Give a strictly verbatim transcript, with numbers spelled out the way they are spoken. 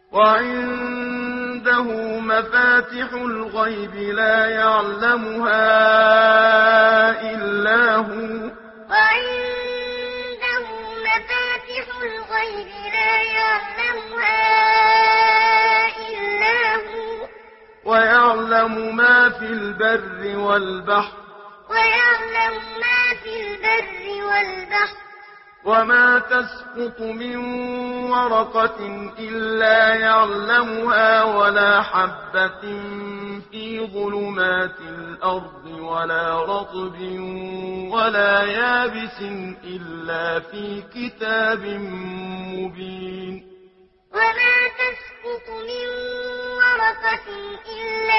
وعنده مفاتح الغيب لا يعلمها إلا هو وعنده مفاتح الغيب لا يعلمها إلا هو ويعلم ما في البر والبحر ويعلم ما في البر والبحر وما تسقط من ورقة إلا يعلمها ولا حبة في ظلمات الأرض ولا رطب ولا يابس إلا في كتاب مبين وما تسقط من ورقة إلا